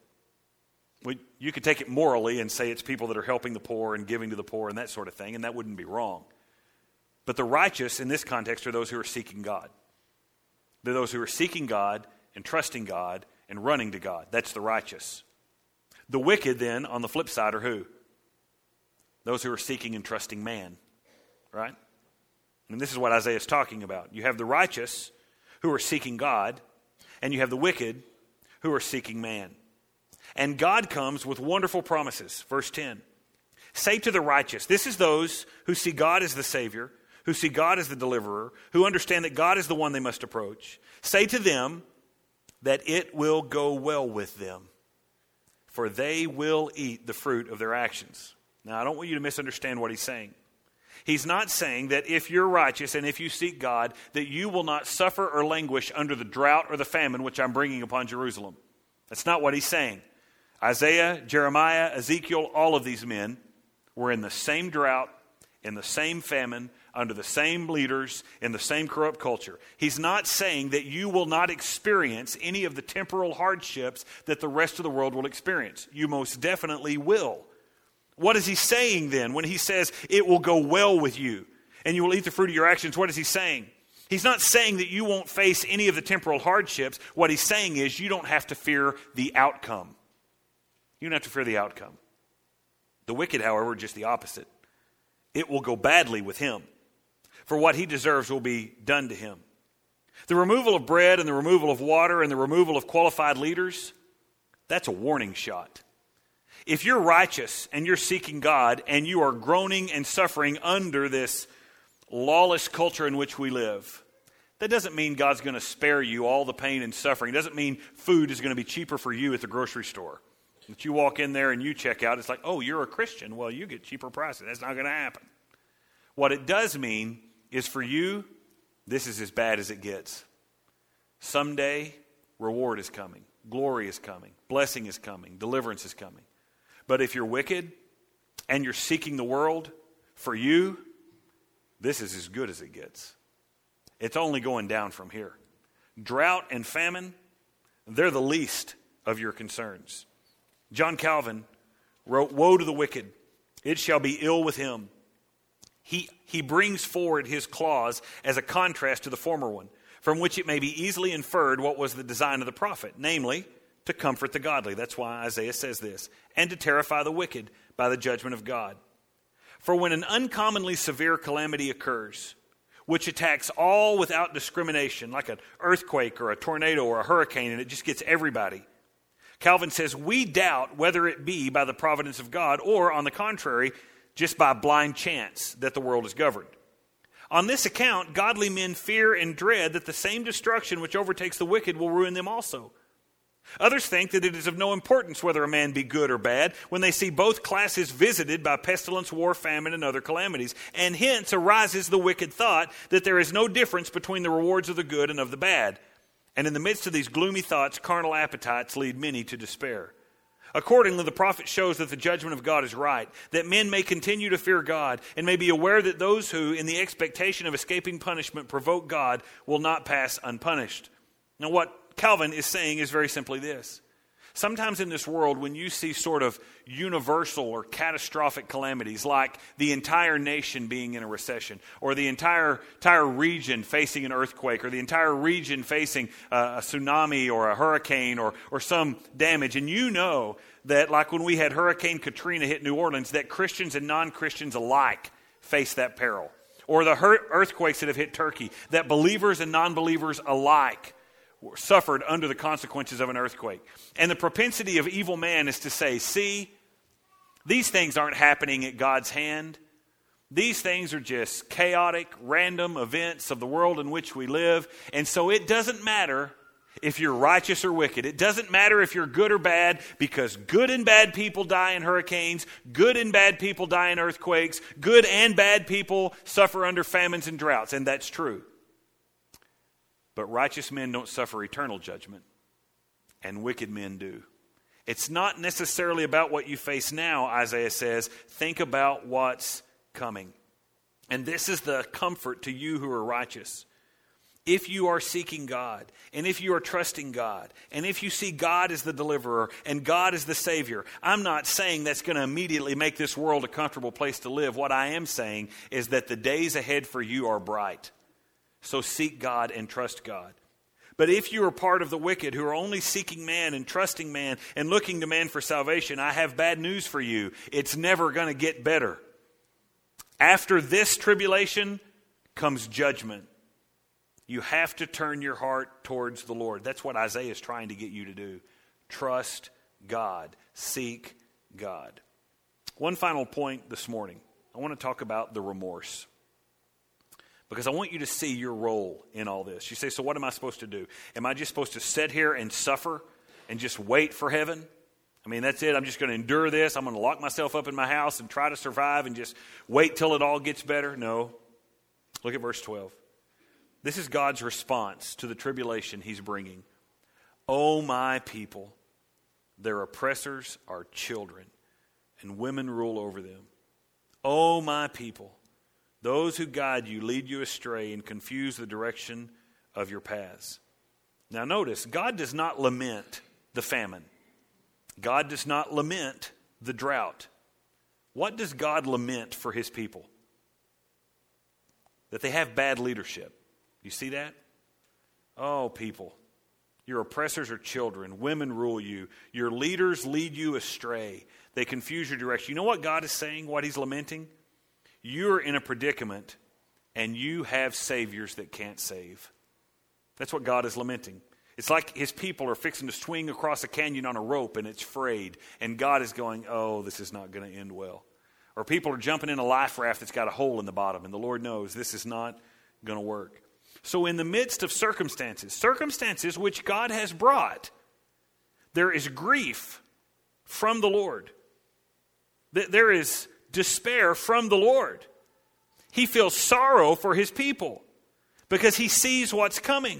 You could take it morally and say it's people that are helping the poor and giving to the poor and that sort of thing, and that wouldn't be wrong. But the righteous in this context are those who are seeking God. They're those who are seeking God and trusting God and running to God. That's the righteous. The wicked then, on the flip side, are who? Those who are seeking and trusting man, right? And this is what Isaiah is talking about. You have the righteous who are seeking God, and you have the wicked who are seeking man. And God comes with wonderful promises. Verse 10, "Say to the righteous," this is those who see God as the Savior, who see God as the deliverer, who understand that God is the one they must approach. "Say to them that it will go well with them, for they will eat the fruit of their actions." Now, I don't want you to misunderstand what he's saying. He's not saying that if you're righteous and if you seek God, that you will not suffer or languish under the drought or the famine which I'm bringing upon Jerusalem. That's not what he's saying. Isaiah, Jeremiah, Ezekiel, all of these men were in the same drought, in the same famine, under the same leaders, in the same corrupt culture. He's not saying that you will not experience any of the temporal hardships that the rest of the world will experience. You most definitely will. What is he saying then when he says it will go well with you and you will eat the fruit of your actions? What is he saying? He's not saying that you won't face any of the temporal hardships. What he's saying is you don't have to fear the outcome. You don't have to fear the outcome. The wicked, however, are just the opposite. It will go badly with him, for what he deserves will be done to him. The removal of bread and the removal of water and the removal of qualified leaders, that's a warning shot. If you're righteous and you're seeking God and you are groaning and suffering under this lawless culture in which we live, That doesn't mean God's going to spare you all the pain and suffering. It doesn't mean food is going to be cheaper for you at the grocery store. That you walk in there and you check out, it's like, oh, you're a Christian. Well, you get cheaper prices. That's not going to happen. What it does mean is for you, this is as bad as it gets. Someday, reward is coming. Glory is coming. Blessing is coming. Deliverance is coming. But if you're wicked and you're seeking the world, for you, this is as good as it gets. It's only going down from here. Drought and famine, they're the least of your concerns. John Calvin wrote, "Woe to the wicked, it shall be ill with him." He brings forward his clause as a contrast to the former one, from which it may be easily inferred what was the design of the prophet, namely, to comfort the godly. That's why Isaiah says this, and to terrify the wicked by the judgment of God. For when an uncommonly severe calamity occurs, which attacks all without discrimination, like an earthquake or a tornado or a hurricane, and it just gets everybody, Calvin says, we doubt whether it be by the providence of God or, on the contrary, just by blind chance that the world is governed. On this account, godly men fear and dread that the same destruction which overtakes the wicked will ruin them also. Others think that it is of no importance whether a man be good or bad when they see both classes visited by pestilence, war, famine, and other calamities. And hence arises the wicked thought that there is no difference between the rewards of the good and of the bad. And in the midst of these gloomy thoughts, carnal appetites lead many to despair. Accordingly, the prophet shows that the judgment of God is right, that men may continue to fear God, and may be aware that those who, in the expectation of escaping punishment, provoke God will not pass unpunished. Now, what Calvin is saying is very simply this. Sometimes in this world, when you see sort of universal or catastrophic calamities, like the entire nation being in a recession, or the entire region facing an earthquake, or the entire region facing a tsunami or a hurricane or some damage, and you know that like when we had Hurricane Katrina hit New Orleans, that Christians and non-Christians alike face that peril. Or the earthquakes that have hit Turkey, that believers and non-believers alike suffered under the consequences of an earthquake. And the propensity of evil man is to say, see, these things aren't happening at God's hand. These things are just chaotic, random events of the world in which we live. And so it doesn't matter if you're righteous or wicked. It doesn't matter if you're good or bad, because good and bad people die in hurricanes, good and bad people die in earthquakes, good and bad people suffer under famines and droughts. And that's true. But righteous men don't suffer eternal judgment, and wicked men do. It's not necessarily about what you face now, Isaiah says. Think about what's coming. And this is the comfort to you who are righteous. If you are seeking God, and if you are trusting God, and if you see God as the deliverer and God as the Savior, I'm not saying that's going to immediately make this world a comfortable place to live. What I am saying is that the days ahead for you are bright. So seek God and trust God. But if you are part of the wicked who are only seeking man and trusting man and looking to man for salvation, I have bad news for you. It's never going to get better. After this tribulation comes judgment. You have to turn your heart towards the Lord. That's what Isaiah is trying to get you to do. Trust God. Seek God. One final point this morning. I want to talk about the remorse. Because I want you to see your role in all this. You say, so what am I supposed to do? Am I just supposed to sit here and suffer and just wait for heaven? I mean, that's it. I'm just going to endure this. I'm going to lock myself up in my house and try to survive and just wait till it all gets better? No. Look at verse 12. This is God's response to the tribulation he's bringing. O my people, their oppressors are children, and women rule over them. O my people, those who guide you lead you astray and confuse the direction of your paths. Now notice, God does not lament the famine. God does not lament the drought. What does God lament for his people? That they have bad leadership. You see that? Oh, people, your oppressors are children. Women rule you. Your leaders lead you astray. They confuse your direction. You know what God is saying, what he's lamenting? You're in a predicament, and you have saviors that can't save. That's what God is lamenting. It's like his people are fixing to swing across a canyon on a rope, and it's frayed. And God is going, oh, this is not going to end well. Or people are jumping in a life raft that's got a hole in the bottom, and the Lord knows this is not going to work. So in the midst of circumstances which God has brought, there is grief from the Lord. There is despair from the Lord. He feels sorrow for his people because he sees what's coming.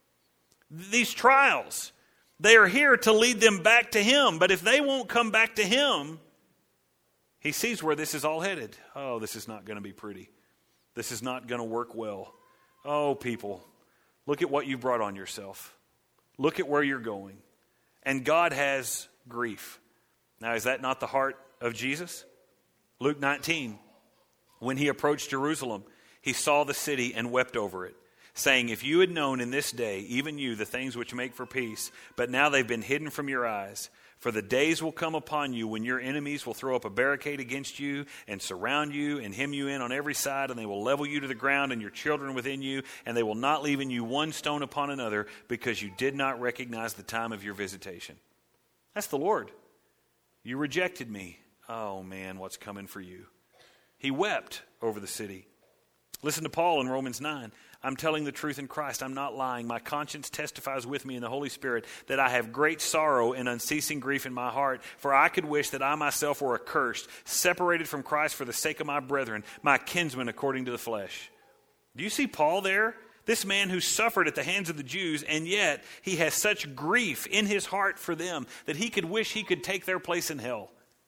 These trials, they are here to lead them back to him. But if they won't come back to him, he sees where this is all headed. Oh, this is not going to be pretty. This is not going to work well. Oh, people, look at what you brought on yourself. Look at where you're going. And God has grief. Now, is that not the heart of Jesus? Luke 19, when he approached Jerusalem, he saw the city and wept over it, saying, if you had known in this day, even you, the things which make for peace, but now they've been hidden from your eyes. For the days will come upon you when your enemies will throw up a barricade against you and surround you and hem you in on every side, and they will level you to the ground and your children within you, and they will not leave in you one stone upon another, because you did not recognize the time of your visitation. That's the Lord. You rejected me. Oh man, what's coming for you? He wept over the city. Listen to Paul in Romans 9. I'm telling the truth in Christ. I'm not lying. My conscience testifies with me in the Holy Spirit that I have great sorrow and unceasing grief in my heart. For I could wish that I myself were accursed, separated from Christ for the sake of my brethren, my kinsmen according to the flesh. Do you see Paul there? This man who suffered at the hands of the Jews, and yet he has such grief in his heart for them that he could wish he could take their place in hell.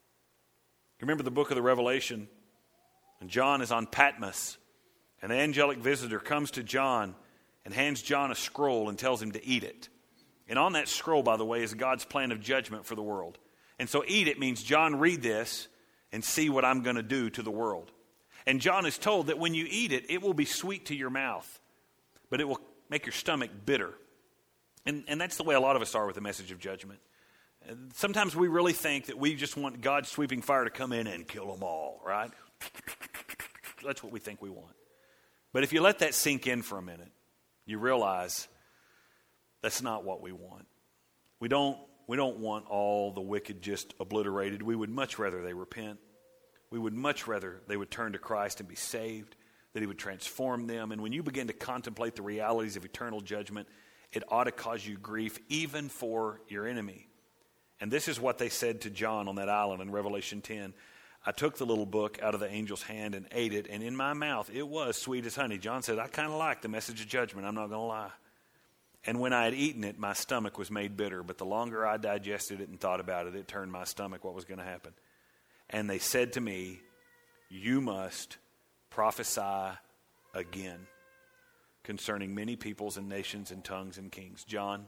You remember the book of the Revelation? And John is on Patmos. An angelic visitor comes to John and hands John a scroll and tells him to eat it. And on that scroll, by the way, is God's plan of judgment for the world. And so eat it means, John, read this and see what I'm going to do to the world. And John is told that when you eat it, it will be sweet to your mouth, but it will make your stomach bitter. And that's the way a lot of us are with the message of judgment. Sometimes we really think that we just want God's sweeping fire to come in and kill them all, right? That's what we think we want. But if you let that sink in for a minute, you realize that's not what we want. We don't want all the wicked just obliterated. We would much rather they repent. We would much rather they would turn to Christ and be saved, that he would transform them. And when you begin to contemplate the realities of eternal judgment, it ought to cause you grief even for your enemy. And this is what they said to John on that island in Revelation 10. I took the little book out of the angel's hand and ate it, and in my mouth it was sweet as honey. John said, I kind of like the message of judgment, I'm not going to lie. And when I had eaten it, my stomach was made bitter. But the longer I digested it and thought about it, it turned my stomach what was going to happen. And they said to me, you must prophesy again concerning many peoples and nations and tongues and kings. John,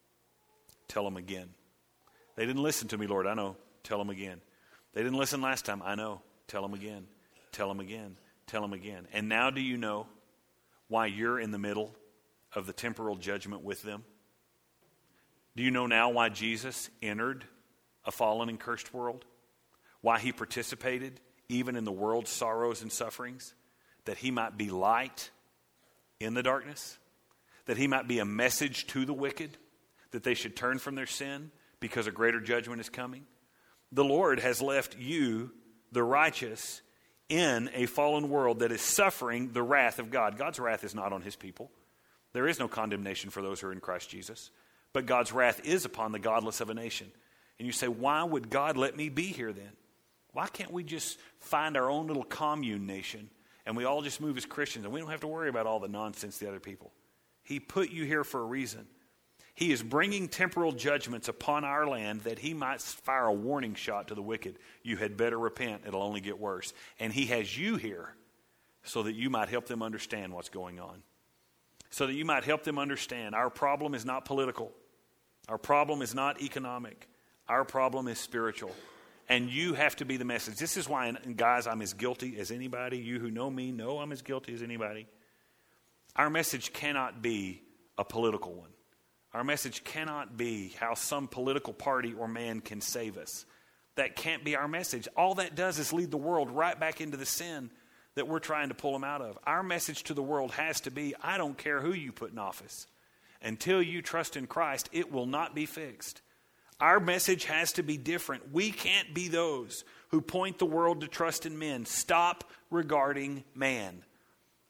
tell them again. They didn't listen to me, Lord, I know. Tell them again. They didn't listen last time. I know. Tell them again. Tell them again. Tell them again. And now do you know why you're in the middle of the temporal judgment with them? Do you know now why Jesus entered a fallen and cursed world? Why he participated even in the world's sorrows and sufferings? That he might be light in the darkness? That he might be a message to the wicked? That they should turn from their sin because a greater judgment is coming? The Lord has left you, the righteous, in a fallen world that is suffering the wrath of God. God's wrath is not on his people. There is no condemnation for those who are in Christ Jesus. But God's wrath is upon the godless of a nation. And you say, why would God let me be here then? Why can't we just find our own little commune nation and we all just move as Christians and we don't have to worry about all the nonsense the other people? He put you here for a reason. He is bringing temporal judgments upon our land that he might fire a warning shot to the wicked. You had better repent. It'll only get worse. And he has you here so that you might help them understand what's going on. So that you might help them understand our problem is not political. Our problem is not economic. Our problem is spiritual. And you have to be the message. This is why, and guys, I'm as guilty as anybody. You who know me know I'm as guilty as anybody. Our message cannot be a political one. Our message cannot be how some political party or man can save us. That can't be our message. All that does is lead the world right back into the sin that we're trying to pull them out of. Our message to the world has to be, I don't care who you put in office. Until you trust in Christ, it will not be fixed. Our message has to be different. We can't be those who point the world to trust in men. Stop regarding man.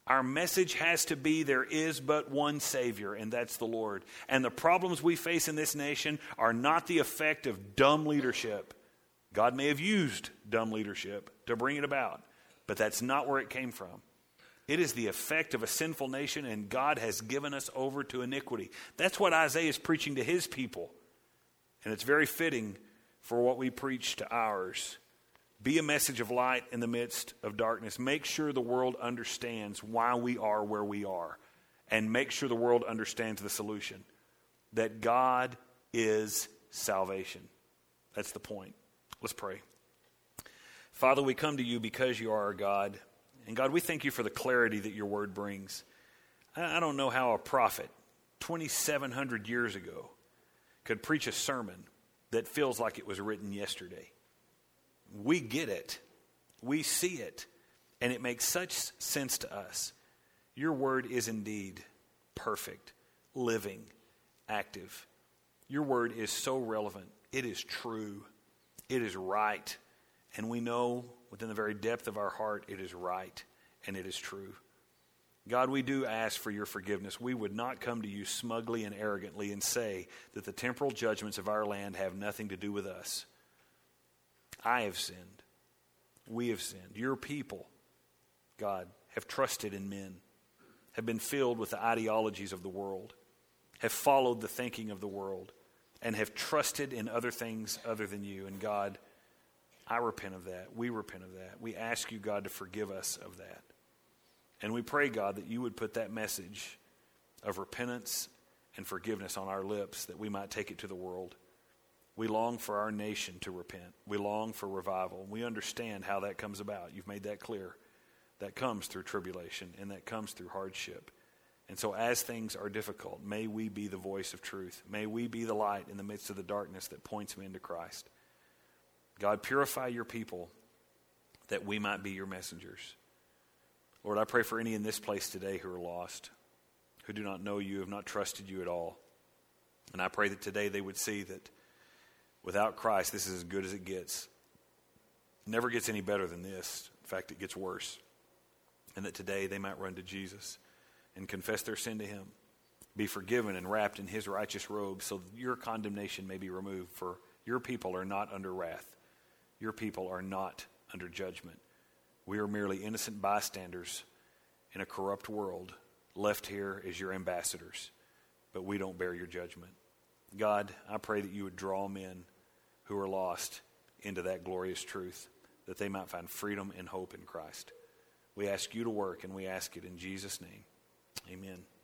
Our message has to be there is but one Savior, and that's the Lord. And the problems we face in this nation are not the effect of dumb leadership. God may have used dumb leadership to bring it about, but that's not where it came from. It is the effect of a sinful nation, and God has given us over to iniquity. That's what Isaiah is preaching to his people. And it's very fitting for what we preach to ours. Be a message of light in the midst of darkness. Make sure the world understands why we are where we are. And make sure the world understands the solution. That God is salvation. That's the point. Let's pray. Father, we come to you because you are our God. And God, we thank you for the clarity that your word brings. I don't know how a prophet 2,700 years ago could preach a sermon that feels like it was written yesterday. We get it. We see it. And it makes such sense to us. Your word is indeed perfect, living, active. Your word is so relevant. It is true. It is right. And we know within the very depth of our heart it is right and it is true. God, we do ask for your forgiveness. We would not come to you smugly and arrogantly and say that the temporal judgments of our land have nothing to do with us. I have sinned. We have sinned. Your people, God, have trusted in men, have been filled with the ideologies of the world, have followed the thinking of the world, and have trusted in other things other than you. And God, I repent of that. We repent of that. We ask you, God, to forgive us of that. And we pray, God, that you would put that message of repentance and forgiveness on our lips, that we might take it to the world. We long for our nation to repent. We long for revival. We understand how that comes about. You've made that clear. That comes through tribulation, and that comes through hardship. And so as things are difficult, may we be the voice of truth. May we be the light in the midst of the darkness that points men to Christ. God, purify your people that we might be your messengers. Lord, I pray for any in this place today who are lost, who do not know you, have not trusted you at all. And I pray that today they would see that without Christ, this is as good as it gets. It never gets any better than this. In fact, it gets worse. And that today they might run to Jesus and confess their sin to him, be forgiven and wrapped in his righteous robe so that your condemnation may be removed. For your people are not under wrath. Your people are not under judgment. We are merely innocent bystanders in a corrupt world, left here as your ambassadors, but we don't bear your judgment. God, I pray that you would draw men who are lost into that glorious truth, that they might find freedom and hope in Christ. We ask you to work, and we ask it in Jesus' name. Amen.